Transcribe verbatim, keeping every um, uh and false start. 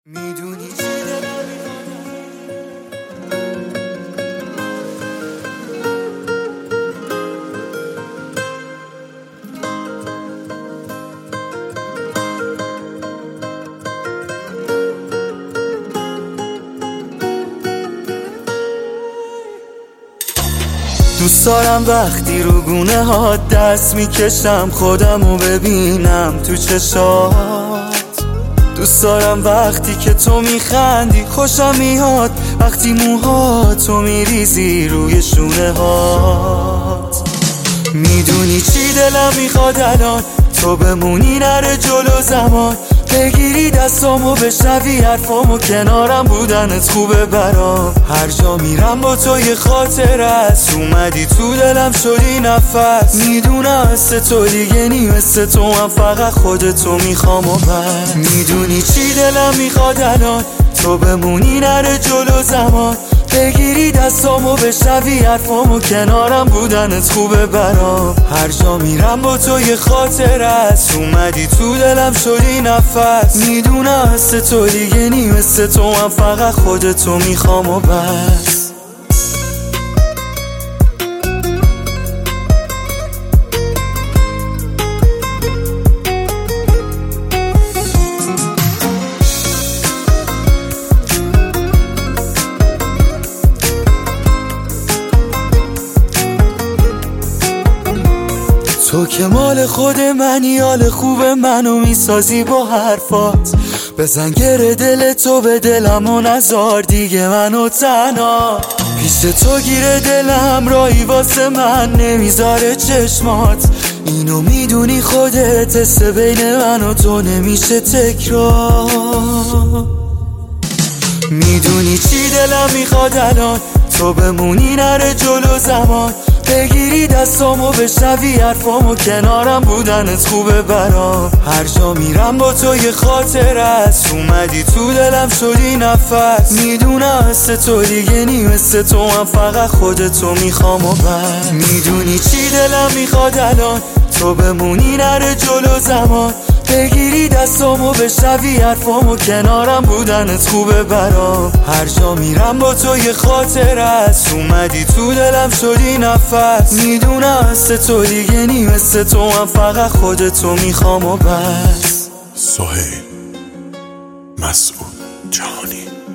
میدونی چی دلم دوست دارم وقتی رو گونه ها دست میکشم خودمو ببینم تو چشات. دوست دارم وقتی که تو میخندی خوشم میاد، وقتی موهاتو میریزی روی شونه هات. میدونی چی دلم میخواد الان؟ تو بمونی نره جلو زمان، بگیری دستامو بشنوی حرفامو، کنارم بودنت خوبه برام. هر جا میرم با تو یه خاطر است، اومدی تو دلم شدی نفس. میدونم مثل تو دیگه نی، مثل تو هم فقط خودتو میخوام و بس. میدونی چی دلم میخواد الان؟ تو بمونی نره جلو زمان، بگیری دستامو بشنوی حرفامو، کنارم بودنت خوبه برام. هر جا میرم با تو یه خاطر است، اومدی تو دلم شدی نفس. میدونم مثل تو دیگه نی، مثل تو هم فقط خودتو میخوام و بس. تو که مال خود منی، حال خوب منو میسازی با حرفات. بزن گره دل تو به دلم و نزار دیگه منو تنها. پیش تو گیره دلم رایی واسه من نمیذاره چشمات. اینو میدونی خودت، حس بین من و تو نمیشه تکرار. میدونی چی دلم میخواد الان؟ تو بمونی نره جلو زمان، بگیری دستامو بشنوی حرفامو، کنارم بودنت خوبه برام. هر جا میرم با تو یه خاطر است، اومدی تو دلم شدی نفس. میدونم مثل تو دیگه نی، مثل تو هم فقط خودتو میخوام و بس. میدونی چی دلم میخواد الان؟ تو بمونی نره جلو زمان، بگیری دستامو بشنوی حرفامو، کنارم بودنت خوبه برام. هر جا میرم با تو یه خاطر است، اومدی تو دلم شدی نفس. میدونم مثل تو دیگه نی، مثل تو هم فقط خودتو میخوام و بس. سهیل مسعود جهانی.